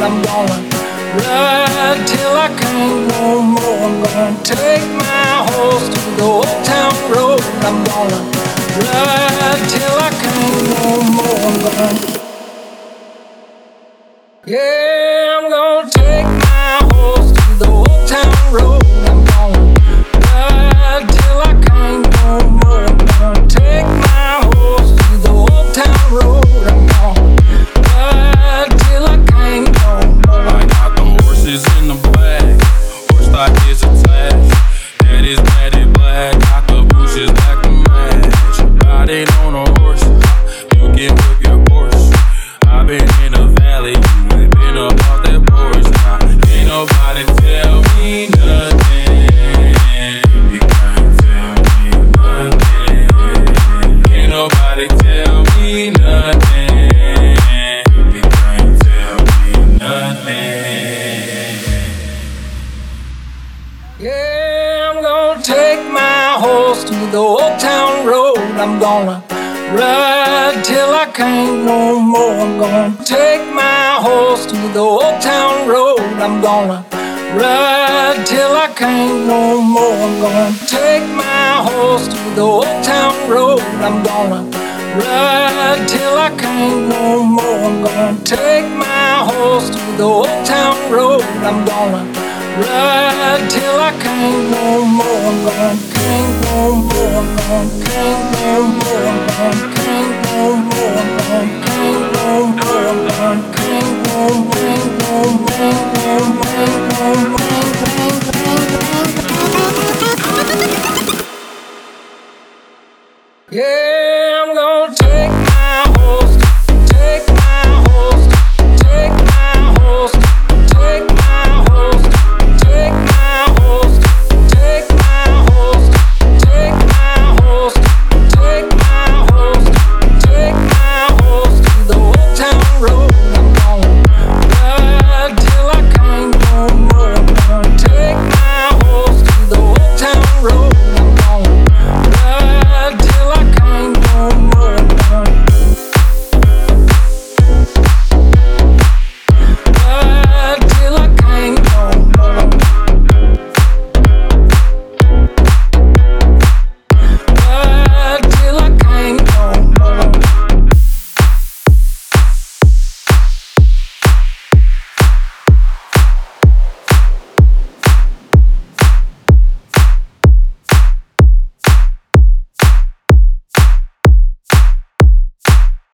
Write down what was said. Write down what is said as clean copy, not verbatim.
I'm gonna ride till I can't no more. I'm gonna take my horse to the old town road. I'm gonna ride till I can't no more. I'm gonna, yeah, I'm gonna take my horse to the old town road. I'm gonna ride till I can't no more. I'm gonna take my horse to the old town road. I'm gonna ride till I can't no more. I got the horses in the back, horse stock is attached. That is matted black, got the bushes back to match. Riding on a horse, you can whip your Porsche. I've been in the valley, you ain't been up off that porch. Now, ain't nobody tell me nothing. You can't tell me nothing. Ain't nobody tell me nothing. You can't tell me nothing. Yeah, I'm gonna take my horse to the old town road. I'm gonna ride till I can't no more. I'm gonna take my horse to the old town road. I'm gonna ride till I can't no more. I'm gonna take my horse to the old town road. I'm gonna ride till I can't no more. I'm gonna take my horse to the old town road. I'm gonna ride till I can't no more. I'm gonna can't no more. I'm gonna can't no more. I'm gonna can't no more. I'm gonna